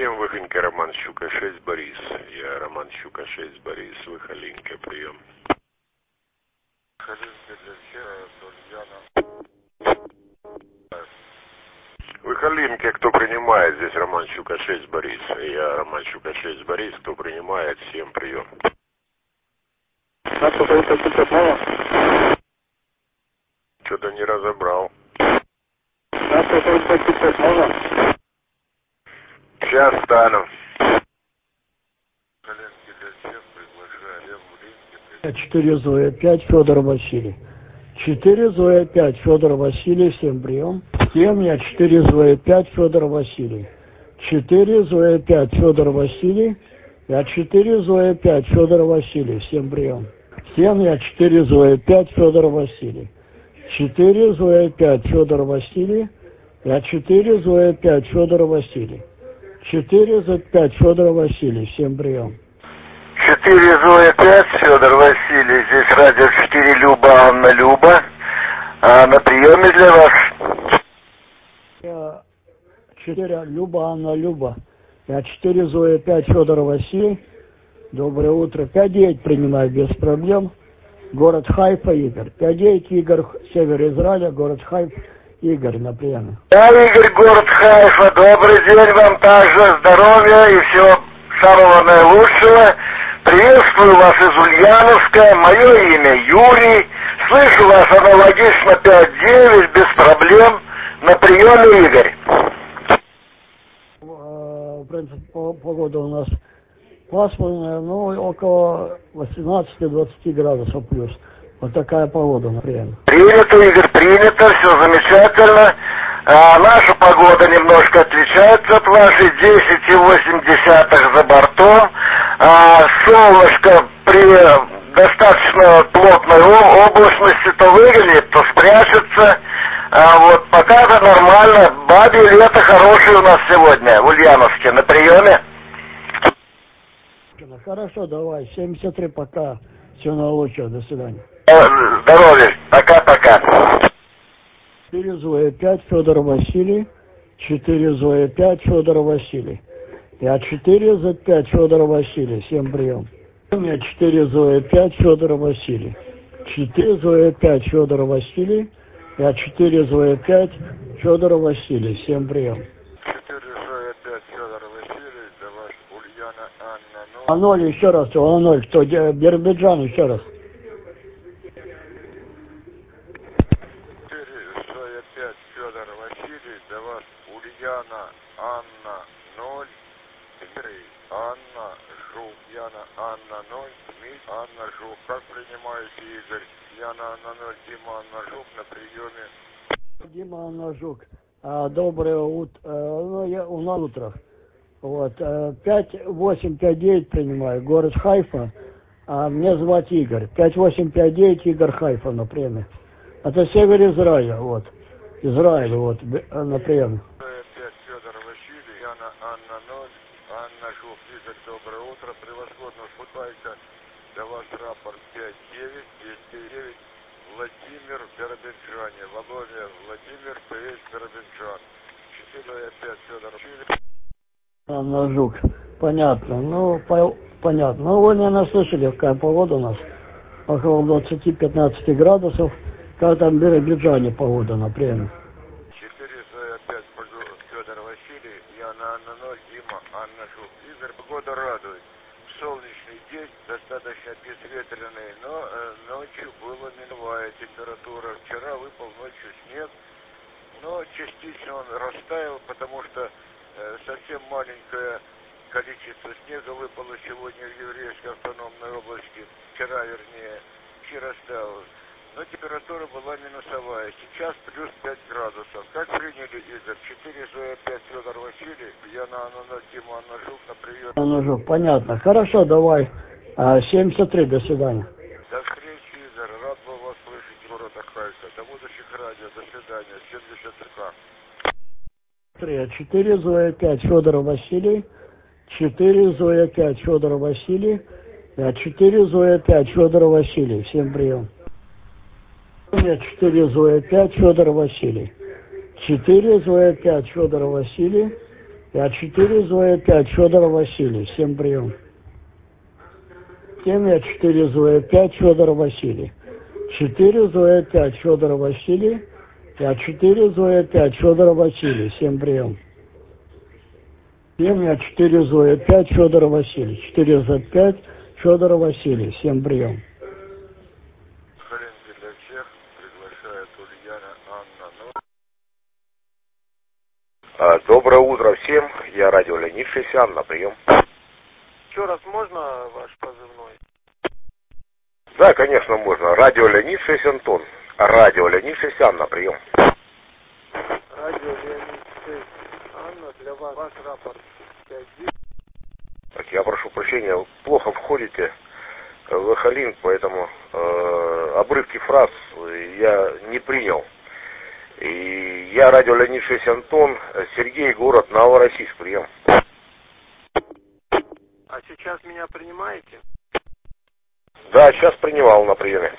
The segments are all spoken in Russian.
7 Выхонька, Роман Щука, 6 Борис. Я Роман Щука, 6 Борис. Выхолинка, прием. Выхолинка для Ульяна. Выхолинки, кто принимает? Здесь Роман Щука, 6 Борис. Я Роман Щука, 6 Борис. Кто принимает? 7 прием. Что-то не разобрал. Сейчас стану. 4 Зоя 5 Федор Василий. 4 Зоя 5 Федор Василий, 7 прием. 7 я 4 Зоя 5 Федор Василий. 4 Зоя 5 Федор Василий. Я 4 Зоя 5 Федор Василий, 7 прием. 7 я 4 Зоя 5 Федор Василий. 4 Зоя 5 Федор Василий. Я 4 Зоя 5 Федор Василий. 4 Зоя 5 Федор Василий, 7 прием. 4 Зоя 5 Федор Василий. Здесь радио 4 Люба Анна Люба. На приеме для вас. Я 4 Люба Анна Люба. Я 4 Зоя 5 Федор Василий. Доброе утро. 5-9 принимаю без проблем. Город Хайфа, Игорь. 5-9 Игорь, север Израиля, город Хайфа. Игорь на приеме. Да, Игорь, город Хайфа. Добрый день вам также. Здоровья и всего самого наилучшего. Приветствую вас из Ульяновска. Мое имя Юрий. Слышу вас аналогично 5-9, без проблем. На приеме, Игорь. В принципе, погода у нас пасмурная, но около 18-20 градусов плюс. Вот такая погода, например. Принято, Игорь, принято, все замечательно. Наша погода немножко отличается от вашей, 10,8 за бортом. Солнышко при достаточно плотной облачности то выглянет, то спрячется. Вот пока это нормально. Бабье лето хорошее у нас сегодня в Ульяновске на приеме. Хорошо, давай. 73 пока. Всего наилучшего. До свидания. Здоровья. Пока-пока. 4 Зоя 5 Федор Василий. 4 Зоя 5 Федор Василий. Я 4 за 5 Федор Василий. 7 прием. У меня 4 Зоя 5 Федор Василий. 4 Зоя 5 Федор Василий. Я 4 Зоя 5 Федор Василий. 7 прием. 4 Зоя 5 Федор Василий. За вас Ульяна Анна 0. А 0 еще раз. А 0. Кто? Биробиджан еще раз. 4 Зоя 5 Федор Василий. За вас Ульяна Анна 0. Игорь Анна Жук. Яна Анна 0. Дмитрий Анна Жук. Как принимаете, Игорь? Яна Анна 0. Дима Анна Жук на приеме. Дима Анна Жук. Доброе утро. У нас утро. Вот. 5-8, 5-9 принимаю. Город Хайфа. Меня звать Игорь. 5-8, 5-9 Игорь Хайфа на приеме. Это север Израиля. Вот. Израиль, вот, на приеме. 5 Федор Василий. Яна Анна 0. Анна Жук. Игорь, доброе утро. Превосходно спускайся. Для вас рапорт 5-9. 209. Владимир в Биробиджане. Володя Владимир, ПС Биробиджан. 4-5 Федор Василий. Анна Жук. Понятно. Понятно. Ну, вы, наверное, слышали, какая погода у нас. Около 20-15 градусов. Как там в Биробиджане погода, например. 4-5 Федор Василий. Яна Анна 0. Дима Анна Жук. Игорь, погода радует. Солнечный день, достаточно безветренный, но ночью была миновая температура. Вчера выпал ночью снег, но частично он растаял, потому что совсем маленькое количество снега выпало сегодня в Еврейской автономной области. Вчера, вернее, растаял. Но температура была минусовая. Сейчас плюс 5 градусов. Как приняли, Игорь? 4 Зоя 5 Федор Василий. Яна Анна 0. Дима Анна Жук на прием. Анна Жук, понятно. Хорошо, давай. 73, до свидания. До встречи, Игорь. Рад был вас слышать, город Хайфа. До будущих радио. До свидания. 73. 4 Зоя 5 Федор Василий. 4 Зоя 5 Федор Василий. 4 Зоя 5 Федор Василий. Всем прием. У меня 4 Зоя 5 Федор Василий. 4 Зоя 5 Федор Василий. Я 4, Зоя 5, Федор Василий, всем прием. Тем я 4, Зоя 5, Федор Василий. 4, Зоя 5, Федор Василий. Я 4, Зоя 5, Федор Василий, всем прием. Тем я 4, Зоя 5, Федор Василий. 4 за 5, Федор Василий, всем прием. Коленки для всех приглашает Ульяна Анна. Доброе утро всем. Я радио Леонид Шесян, на прием. Еще раз можно ваш позывной? Да, конечно, можно. Радио Леонид Шесян. Радио Леонид Шесян, на прием. Радио Леонид Шесян. Анна, для вас ваш рапорт 5-9. Так, я прошу прощения, плохо входите в эхолинк, поэтому обрывки фраз я не принял. И я радио Леонид Шесян, Сергей, город Новороссийск, прием. А сейчас меня принимаете? Да, сейчас принимал на приеме.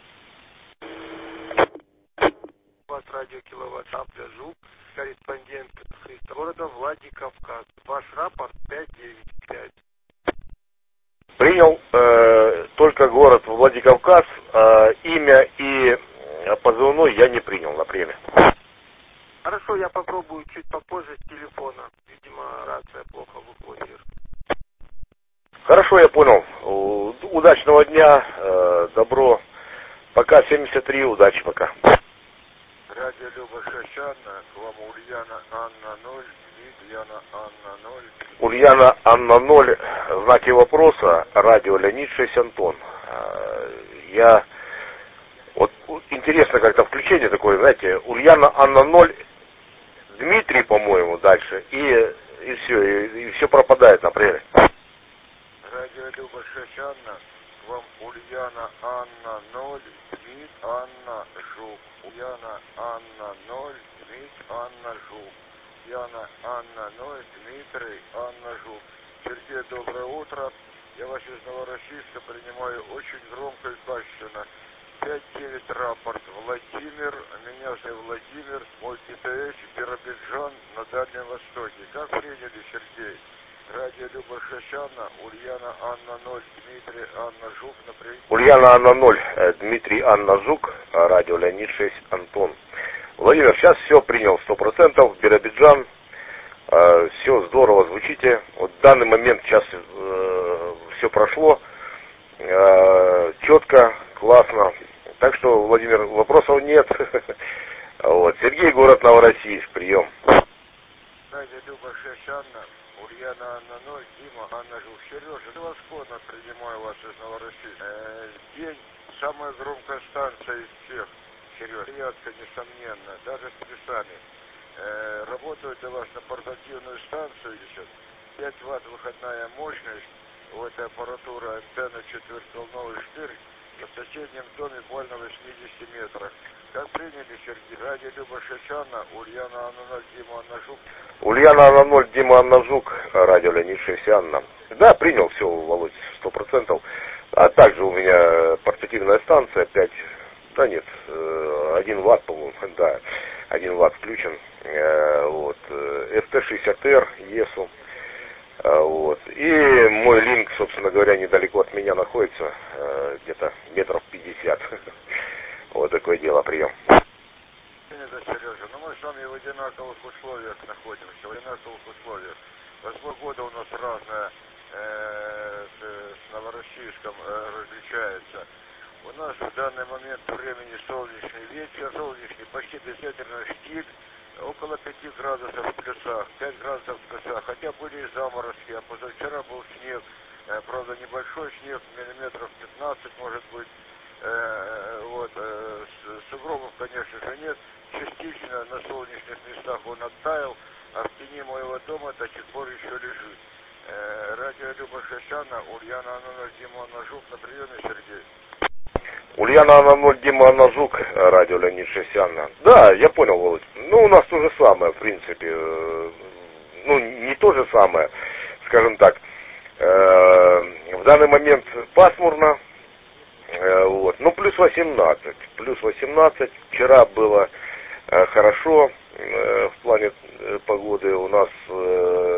У вас радио Киловатт Шапля Жук, корреспондент Христа, города Владикавказ. Ваш рапорт 595. Принял только город Владикавказ, имя и позывной я не принял на приеме. Хорошо, я попробую чуть попозже с телефона. Видимо, рация плохо выходит. Хорошо, я понял. Удачного дня, добро. Пока 73, удачи, пока. Радио Люба Шашана, к вам Ульяна Анна 0, Ульяна Анна 0. Ульяна Анна 0, знаки вопроса, радио Леонид Шесян. Я... Вот интересно как-то включение такое, знаете, Ульяна Анна 0, Дмитрий, по-моему, дальше, и все пропадает на приеме. Радио Люба Шашана, к вам Ульяна Анна 0, Дмит Анна Жук. Ульяна Анна 0, Дмит Анна Жук. Ульяна Анна 0, Дмитрий Анна Жук. Сергей, доброе утро. Я вас из Новороссийска принимаю очень громко и качественно. 5-9 рапорт. Владимир, меня зовут Владимир, мой ГТС, Биробиджан на Дальнем Востоке. Как приняли, Сергей? Радио Люба Шашана, Ульяна Анна 0, Дмитрий Анна Жук, например. Ульяна Анна 0, Дмитрий Анна Жук, радио Леонид 6, Антон. Владимир, сейчас все принял 100%, Биробиджан, все здорово звучите. Вот в данный момент сейчас все прошло, четко, классно. Так что, Владимир, вопросов нет. Вот. Сергей, город Новороссийск, прием. Радио Люба Шашана, Ульяна Анна 0, Дима Анна Жук. Сережа, превосходно принимаю вас из Новороссийска. День, самая громкая станция из всех. Сережа, приятка, несомненно, даже с плюсами. Работаю для вас на портативную станцию еще. 5 ватт выходная мощность. У этой аппаратуры антенна четвертьволновый штырь. В соседнем доме буквально 80 метрах. Как приняли, Сергей? Радио Люба Шашана, Ульяна Анна 0, Дима Анна Жук. Ульяна Анна 0, Дима Анна Жук, радио Леонид Шесян. Да, принял все, Володь, 100%. А также у меня портативная станция 5, да нет, 1 ватт, по-моему, да, 1 ватт включен. Вот, СТ-60Р, ЕСУ. Вот. И мой линк, собственно говоря, недалеко от меня находится, где-то метров 50. Вот такое дело, прием. Это Сережа, но мы с вами в одинаковых условиях находимся, в одинаковых условиях. Года у нас разное с Новороссийском различается. У нас в данный момент времени солнечный ветер, солнечный, почти безветренный штиль, около 5 градусов в плюсах, 5 градусов в плюсах, хотя были и заморозки, а позавчера был снег, правда небольшой снег, миллиметров 15 может быть, вот, сугробов, конечно же, нет, частично на солнечных местах он оттаял, а в тени моего дома до сих пор еще лежит. Радио Люба Шашана, Ульяна Анна 0, Дима Анна Жук, на приеме, Сергей. Ульяна Анна 0, Дима Анна Жук, радио Леонид Шесян. Да, я понял, Володь. Ну, у нас то же самое, в принципе. Ну, не то же самое, скажем так. В данный момент пасмурно. Вот. Ну, плюс 18. Плюс 18. Вчера было хорошо в плане погоды. У нас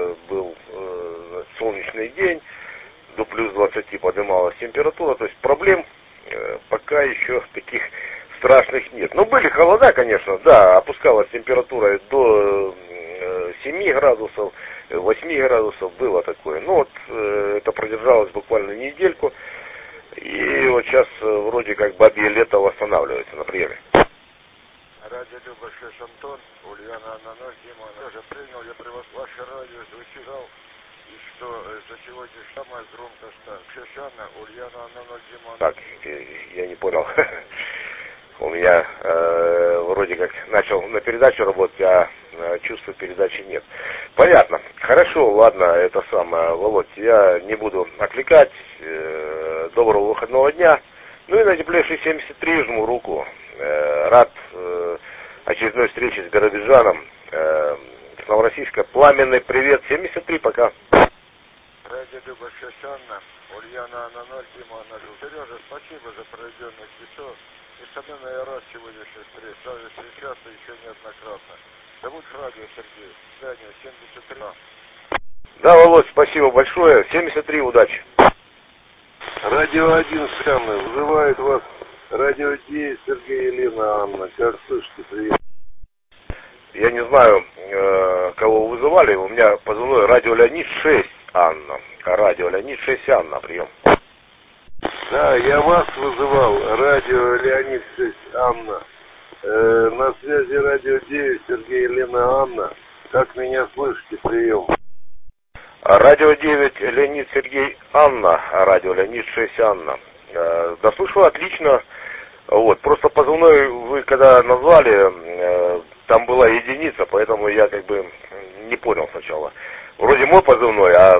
солнечный день, до плюс 20 поднималась температура, то есть проблем пока еще таких страшных нет. Но были холода, конечно, да, опускалась температура до 7 градусов, 8 градусов, было такое. Ну вот это продержалось буквально недельку, и вот сейчас вроде как бабье лето восстанавливается на приеме. Радио Люба 6 Антон, Ульяна Анна 0, Дима, тоже принял, я при вас ваше радио звучал, и что за сегодня самое громкое стало. 6 Анна, Ульяна Анна 0, Дима. Так, я не понял. У меня вроде как начал на передачу работать, а чувства передачи нет. Понятно. Хорошо, ладно, это самое, Володь, я не буду отвлекать. Доброго выходного дня. Ну и на теплейший 73 жму руку. Рад очередной встрече с Биробиджаном. С Новороссийска. Пламенный привет. 73, пока. Радио Люба 6 Анна, Ульяна Анна 0, Дима Анна. Сережа, спасибо за проведенное часов. Несомненно, я рад сегодняшней встречаться еще неоднократно. Зовут радио Сергей. Здание 73. Да, Володь, спасибо большое. 73, удачи. Радио 1 Анна, вызывает вас радио 9 Сергей Елена Анна. Как слышите, привет. Я не знаю, кого вы вызывали. У меня позывной радио Леонид 6 Анна. Радио Леонид 6 Анна, прием. Да, я вас вызывал, радио Леонид 6 Анна. На связи радио 9 Сергей Елена Анна. Как меня слышите, прием. Радио 9 Леонид Сергей Анна, радио Леонид 6 Анна. Да, слышу отлично. Вот, просто позывной вы когда назвали, там была единица, поэтому я как бы не понял сначала. Вроде мой позывной, а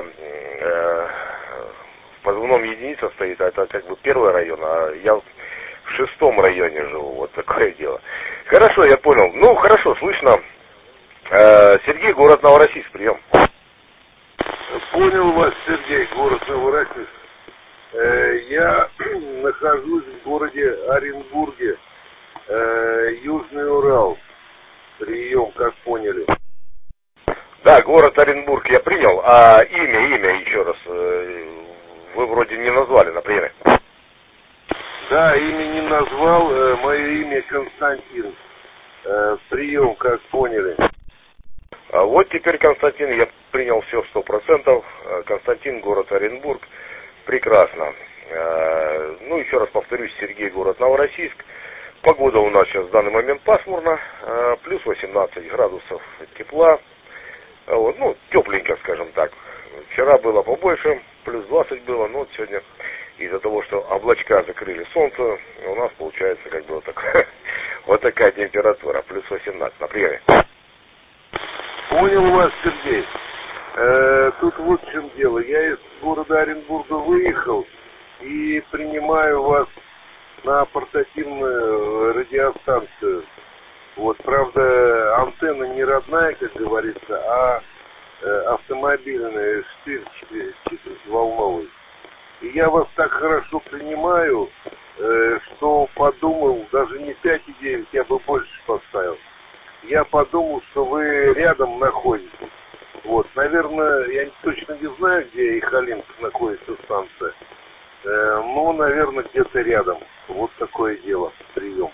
в позывном единица стоит, а это как бы первый район, а я в 6-м районе живу, вот такое дело. Хорошо, я понял. Ну, хорошо, слышно. Сергей, город Новороссийск, прием. Понял вас, Сергей, город Новороссийск. Я нахожусь в городе Оренбурге, Южный Урал. Прием, как поняли. Да, город Оренбург я принял, а имя еще раз вы вроде не назвали на приеме. Да, имя не назвал, мое имя Константин. Прием, как поняли. А вот теперь, Константин, я принял все 100%. Константин, город Оренбург. Прекрасно. Ну, еще раз повторюсь, Сергей, город Новороссийск. Погода у нас сейчас в данный момент пасмурно. Плюс 18 градусов тепла. Вот, ну, тепленько, скажем так. Вчера было побольше, плюс 20 было, но вот сегодня из-за того, что облачка закрыли солнце, у нас получается как бы вот такая температура, плюс 18 на приеме. Понял вас, Сергей. Тут вот в чем дело. Я из города Оренбурга выехал и принимаю вас на портативную радиостанцию. Вот, правда, антенна не родная, как говорится, а автомобильная, штырь 14-волновый. И я вас так хорошо принимаю, что подумал, даже не 5,9, я бы больше поставил. Я подумал, что вы рядом находитесь. Вот, наверное, я точно не знаю, где Ихалинск находится станция. Ну, наверное, где-то рядом. Вот такое дело. Прием.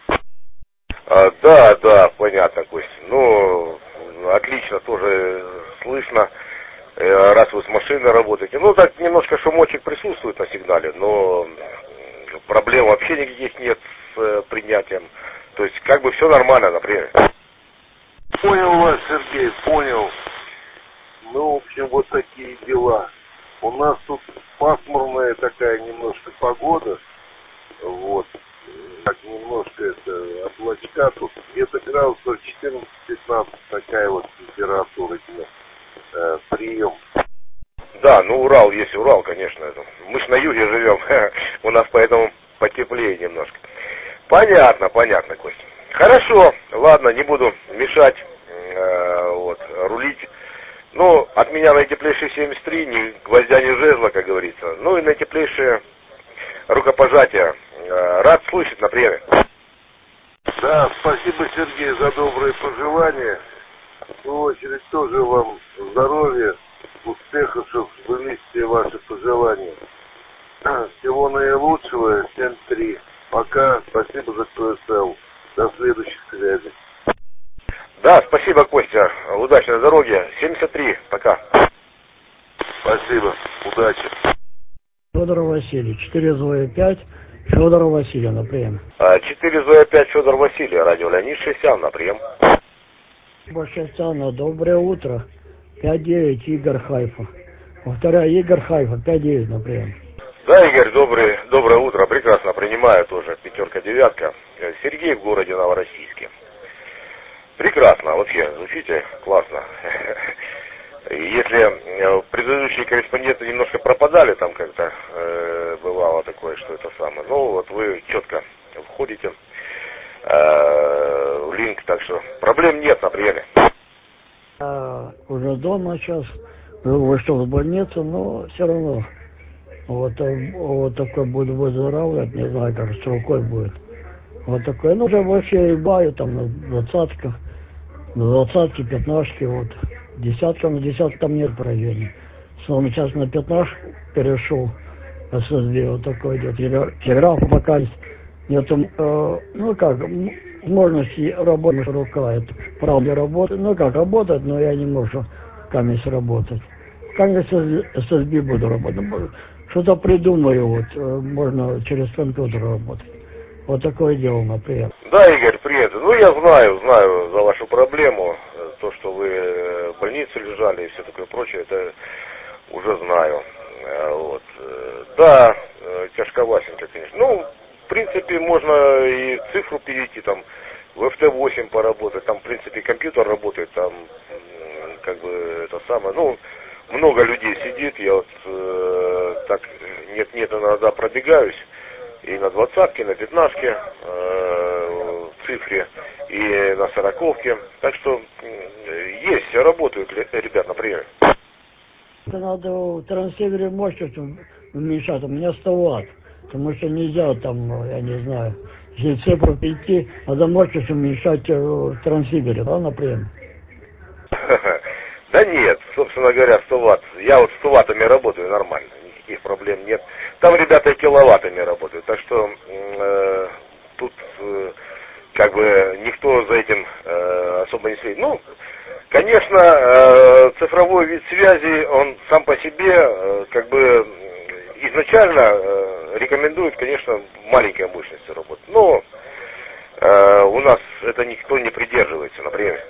Да, понятно, Кость. Ну, отлично, тоже слышно, раз вы с машиной работаете. Ну, так немножко шумочек присутствует на сигнале, но проблем вообще никаких нет с принятием. То есть, как бы все нормально, например. Понял вас, Сергей, понял. Ну, в общем, вот такие дела. У нас тут пасмурная такая немножко погода. Вот. Так немножко это облачка. Тут где-то градусов 14-15 такая вот температура. Прием. Да, ну Урал есть Урал, конечно. Мы ж на юге живем. У нас поэтому потеплее немножко. Понятно, Кость. Хорошо, ладно, не буду мешать рулить. Ну, от меня наитеплейшие 73, ни гвоздя, ни жезла, как говорится. Ну и наитеплейшее рукопожатие. Рад слышать на приеме. Да, спасибо, Сергей, за добрые пожелания. В свою очередь тоже вам здоровья, успехов, чтобы сбылись все ваши пожелания. Всего наилучшего, 7-3. Пока, спасибо за КСЛ. До следующих связей. Да, спасибо, Костя. Удачной дороги. 73. Пока. Спасибо. Удачи. Федор Василий, 4 Зоя 5, Федор Василий, на прием. 4 Зоя 5, Федор Василий, радио Леонид Шестян, на прием. Шестяна, доброе утро. 5-9, Игорь Хайфа. Повторяю, Игорь Хайфа, 5-9, на прием. Да, Игорь, доброе утро, прекрасно принимаю тоже, 5-9. Сергей в городе Новороссийске. Прекрасно, вообще, звучите классно. Если предыдущие корреспонденты немножко пропадали, там как-то бывало такое, что это самое. Ну, вот вы четко входите в линк, так что проблем нет на приеме. Уже дома сейчас, вышел в больницу, но все равно вот такой буду выздоравливать, не знаю, как с рукой будет. Вот такой, ну, уже вообще и баю там на 20-ках, на 20-ке, 15-ке, вот. Десятка, на 10 там нет поражений. Снова сейчас на 15 перешел, SSB, вот такой идет. Телеграф пока нету, ну как, возможности работать рука, это правда работает, ну как, работает, но я не могу камень работать. Камень SSB буду работать, что-то придумаю, вот, можно через компьютер работать. Вот такое дело, например. Да, Игорь, привет. Ну, я знаю за вашу проблему, то, что вы в больнице лежали и все такое прочее, это уже знаю. Вот. Да, тяжковасенько, конечно. Ну, в принципе, можно и цифру перейти, там, в FT8 поработать, там, в принципе, компьютер работает, там, как бы, это самое, ну, много людей сидит, я вот так, нет, иногда пробегаюсь, и на 20-ке, на 15-ке в цифре, и на 40-ке. Так что есть, работают ребят на приеме. Это надо в трансивере мощность уменьшать, у меня 100 Вт, потому что нельзя там, я не знаю, если цифру перейти, надо мощность уменьшать в трансивере, да, на приеме? Да нет, собственно говоря, 100 Вт. Я вот 100 Ваттами работаю нормально, никаких проблем нет. Там ребята киловаттами работают, так что тут как бы никто за этим особо не следит. Ну, конечно, цифровой вид связи, он сам по себе как бы изначально рекомендует, конечно, маленькой мощности работать. Но у нас это никто не придерживается, например.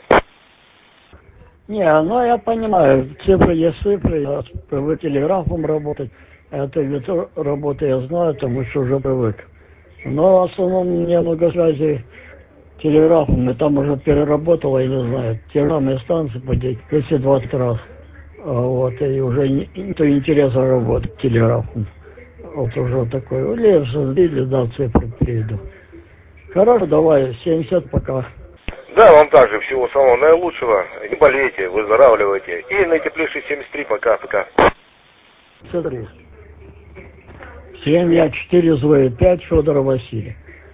Не, ну я понимаю, цифры есть цифры, я привык телеграфом работать, это вид работы я знаю, потому что уже привык. Но в основном мне много связей телеграфом, и там уже переработала, я не знаю, телеграфные станции по 220 раз. Вот, и уже нету интереса работать телеграфом. Вот уже такой, или да, цифры перейду. Хорошо, давай, 70 пока. Да, вам также всего самого наилучшего. Не болейте, выздоравливайте. И наитеплейший 73 пока. Смотри. 7, я 4 Зоя 5, Федор Василий.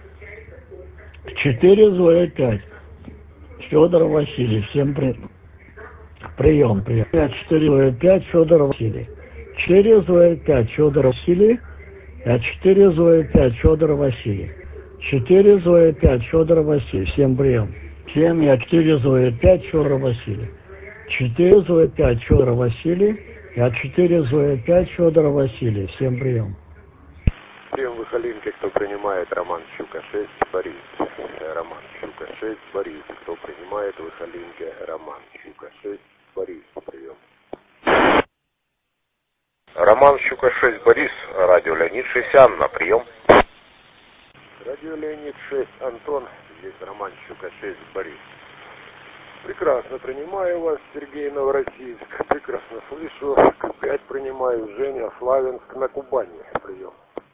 4 Зоя 5, Федор Василий. Всем прием. 4 Зоя 5, Федор Василий. 4 Зоя 5, Федор Василий. 4 Зоя 5, Федор Василий. 4 Зоя 5, Федор Василий. Всем прием. 7, я 4 Зоя 5, Федор Василий. 4 Зоя 5, Федор Василий. Я 4 Зоя 5, Федор Василий. Всем прием. Прием в Ихалинке, кто принимает, Роман Щука 6, Борис. Роман Щука 6, Борис. Кто принимает в Ихалинке, Роман Щука 6, Борис. Прием. Роман Щука 6, Борис, радио Леонид Шестян, на прием. Радио Леонид 6, Антон, здесь Роман Щука 6, Борис. Прекрасно принимаю вас, Сергей, Новороссийск. Прекрасно слышу. Опять принимаю, Женя, Славянск, на Кубани. Прием.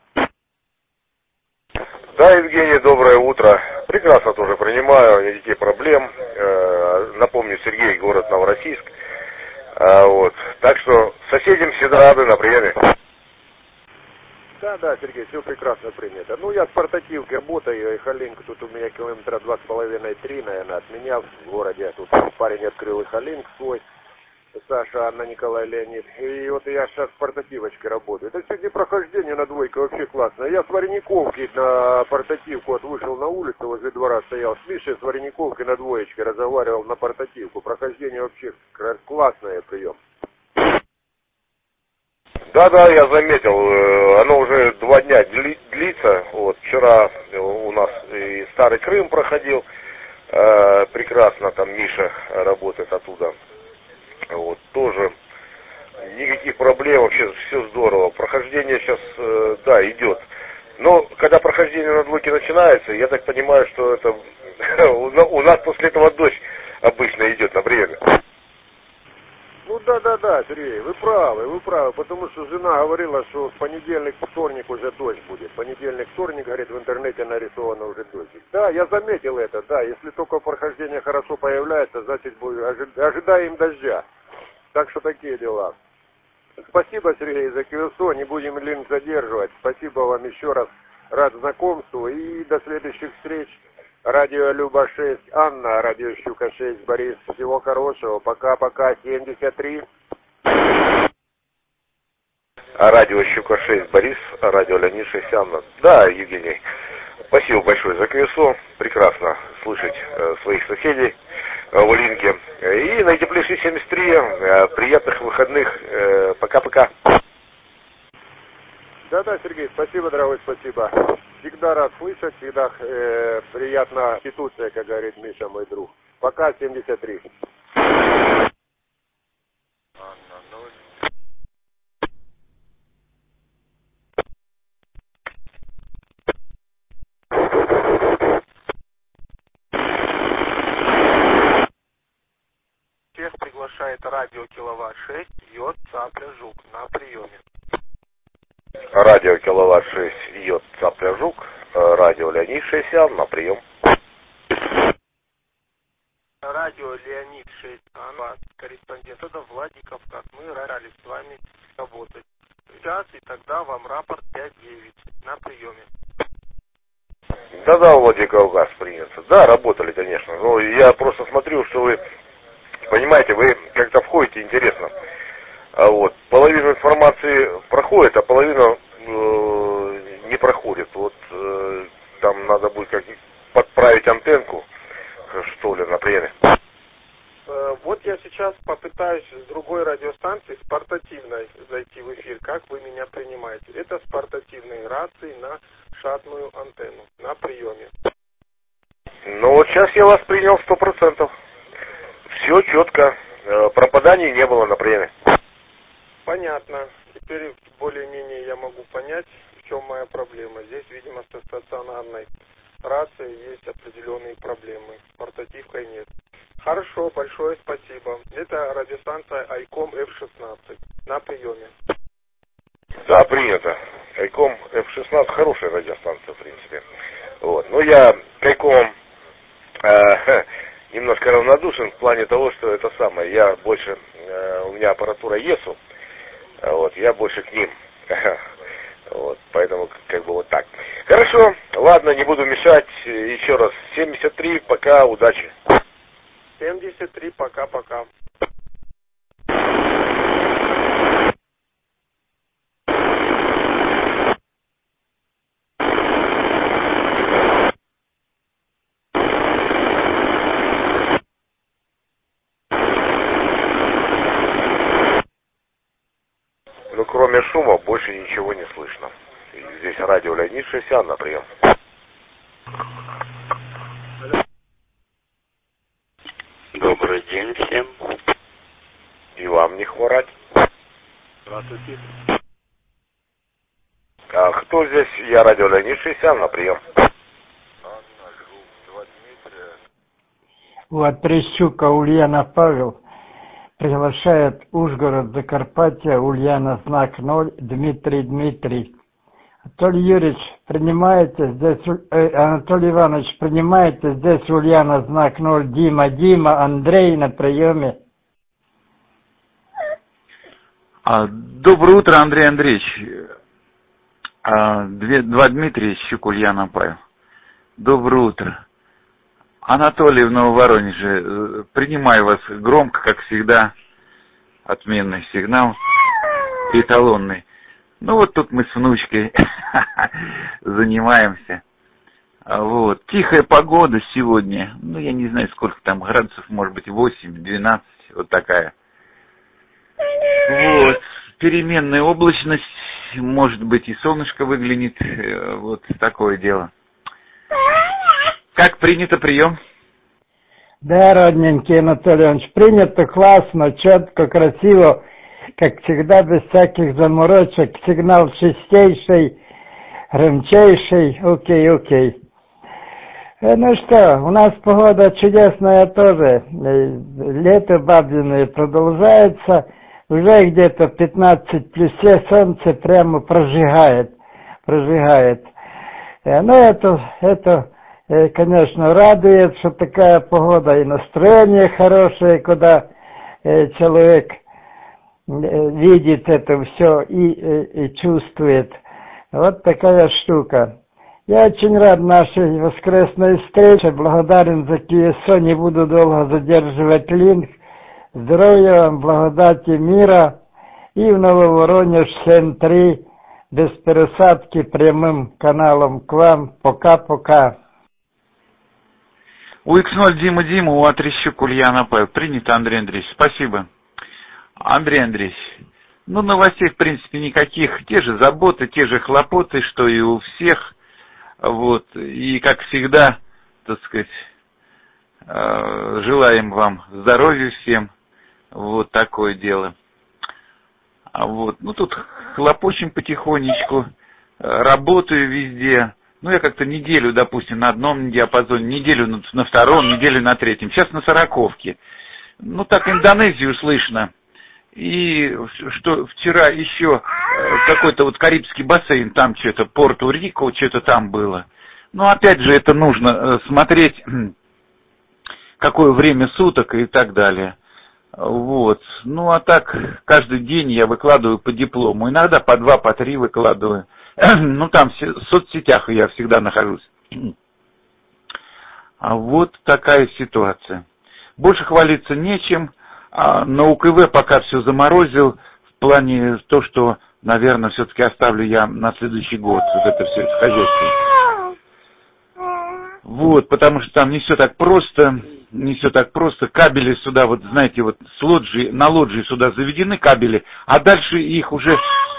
Да, Евгений, доброе утро. Прекрасно тоже принимаю, никаких проблем. Напомню, Сергей, город Новороссийск. Вот. Так что соседям всегда рады на приеме. Да, Сергей, все прекрасно принято. Ну, я с портативки работаю, Ихалинк, тут у меня километра 2,5-3, наверное, от меня в городе. Тут парень открыл Ихалинк свой. Саша, Анна, Николай, Леонид. И вот я сейчас с портативочкой работаю. Это сегодня прохождение на двойке вообще классно. Я с Варениковки на портативку вот вышел на улицу, возле двора стоял. С Мишей с Варениковкой на двоечке разговаривал на портативку. Прохождение вообще классный прием. Да, я заметил, оно уже 2 дня длится. Вот, вчера у нас и Старый Крым проходил, прекрасно, там Миша работает оттуда. Вот, тоже никаких проблем, вообще все здорово. Прохождение сейчас, да, идет. Но когда прохождение на двойке начинается, я так понимаю, что это у нас после этого дождь обычно идет на время. Ну да, Сергей, вы правы, потому что жена говорила, что в понедельник, вторник уже дождь будет. Понедельник, вторник, говорит, в интернете нарисовано уже дождь. Да, я заметил это, да, если только прохождение хорошо появляется, значит ожидаем дождя. Так что такие дела. Спасибо, Сергей, за QSO, не будем линк задерживать. Спасибо вам еще раз, рад знакомству и до следующих встреч. Радио Люба 6, Анна, радио Щука 6, Борис. Всего хорошего. Пока-пока, 73. Радио Щука 6, Борис, радио Леонид 6, Анна. Да, Евгений, спасибо большое за QSO. Прекрасно слышать своих соседей в линке. И на Теплейшей 73. Приятных выходных. Пока-пока. Да, Сергей, спасибо, дорогой, спасибо. Всегда рад слышать, всегда приятная институция, как говорит Миша, мой друг. Пока, 73. Анна, 0. Всех приглашает радио Киловатт 6, Йод, Цапля, Жук на приеме. Радио Киловатт 6, Йод, Цапля, Жук. Радио Леонид 6, Анна, на прием. Радио Леонид 6, Анна, корреспондент, это Владикавказ. Мы рады с вами работать. Сейчас и тогда вам рапорт 5-9 на приеме. Да, Владикавказ принято. Да, работали, конечно. Но я просто смотрю, что вы, понимаете, вы как-то входите, интересно. А вот половина информации проходит, а половина не проходит. Вот там надо будет как-нибудь подправить антенку, что ли, на приеме. Вот я сейчас попытаюсь с другой радиостанции, с портативной, зайти в эфир. Как вы меня принимаете? Это с портативной рации на шатную антенну, на приеме. Ну вот сейчас я вас принял 100%. Все четко. Пропаданий не было на приеме. Понятно. Теперь более-менее я могу понять, в чем моя проблема. Здесь, видимо, со стационарной рацией есть определенные проблемы. С портативкой нет. Хорошо, большое спасибо. Это радиостанция ICOM F16 на приеме. Да, принято. ICOM F16 хорошая радиостанция, в принципе. Вот. Но я к ICOM немножко равнодушен в плане того, что это самое. Я больше, у меня аппаратура ESU, вот, я больше к ним. Вот, поэтому как бы вот так. Хорошо, ладно, не буду мешать. Еще раз, 73, пока, удачи. 73, пока-пока. Ну, кроме шума, больше ничего не слышно. Здесь радио Леонид 6, Анна, прием. Добрый день всем. И вам не хворать. Здравствуйте. А кто здесь? Я радио Леонид 6, Анна, прием. Анна, Жук, 2 Дмитрия. Вот Трещука Ульяна Павел приглашает Ужгород, Закарпатье, Ульяна, знак 0, Дмитрий. Анатолий Юрьевич, принимаете здесь, Анатолий Иванович, принимаете здесь Ульяна, знак 0, Дима, Андрей на приеме. Доброе утро, Андрей Андреевич. 2 Дмитрия, Щук, Ульяна, Павел. Доброе утро. Анатолий в Нововоронеже, принимаю вас громко, как всегда. отменный сигнал, эталонный. Ну вот тут мы с внучкой занимаемся. Вот. Тихая погода сегодня. Ну, я не знаю, сколько там градусов, может быть, 8-12, вот такая. Вот. Переменная облачность, может быть, и солнышко выглянет. Вот такое дело. Как принято прием? Да, родненький Анатолий Иванович, принято классно, четко, красиво, как всегда, без всяких заморочек. Сигнал чистейший, громчайший, окей. Ну что, у нас погода чудесная тоже. Лето бабьиное продолжается. Уже где-то 15 плюс, солнце прямо прожигает. Ну это, конечно, радует, что такая погода, и настроение хорошее, когда человек видит это все и чувствует. Вот такая штука. Я очень рад нашей воскресной встрече, благодарен за КСО, не буду долго задерживать линк. Здоровья вам, благодати, мира и в Нововоронеж 7-3 без пересадки прямым каналом к вам. Пока-пока. У X0 Дима, у Атрищук Ульяна Павел. Принято, Андрей Андреевич. Спасибо. Андрей Андреевич, ну новостей в принципе никаких. Те же заботы, те же хлопоты, что и у всех. Вот. И как всегда, так сказать, желаем вам здоровья всем. Вот такое дело. Вот. Ну тут хлопочем потихонечку. Работаю везде. Ну, я как-то неделю, допустим, на одном диапазоне, неделю на втором, неделю на третьем. Сейчас на 40-ке. Ну, так Индонезию слышно. И что вчера еще какой-то вот Карибский бассейн, там что-то, Пуэрто-Рико, что-то там было. Но опять же, это нужно смотреть, какое время суток и так далее. Вот. Ну, а так, каждый день я выкладываю по диплому. Иногда по 2, по 3 выкладываю. Ну, там в соцсетях я всегда нахожусь. А вот такая ситуация. Больше хвалиться нечем. А на УКВ пока все заморозил. В плане то, что, наверное, все-таки оставлю я на следующий год. Вот это все, это хозяйство. Вот, потому что там не все так просто. Не все так просто. Кабели сюда, вот знаете, вот с лоджии, на лоджии сюда заведены кабели, а дальше их уже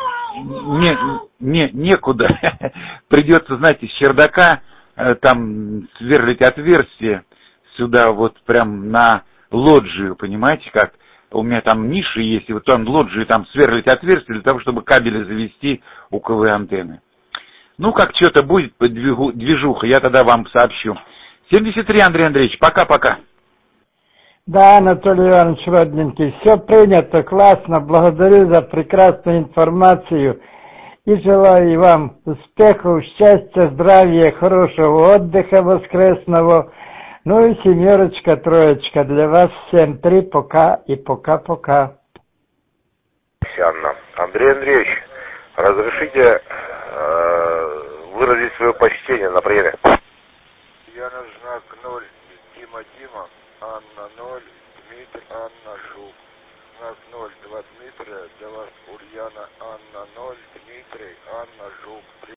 некуда. Придется, знаете, с чердака там сверлить отверстие сюда вот прям на лоджию, понимаете как? У меня там ниши есть, и вот там лоджии там сверлить отверстие для того, чтобы кабели завести у КВ антенны. Ну, как что-то будет по движуха, я тогда вам сообщу. 73, Андрей Андреевич, пока-пока. Да, Анатолий Иванович, родненький, все принято, классно, благодарю за прекрасную информацию и желаю вам успехов, счастья, здравия, хорошего отдыха воскресного, ну и 7, 3 для вас, 7-3, пока и пока-пока. Анна. Андрей Андреевич, разрешите выразить свое почтение на приеме? Я на знак 0, Дима, Анна 0, Дмитрий, Анна Жук. Знак 0, 2 Дмитрия, для вас Ульяна, Анна 0, Дмитрий, Анна Жук.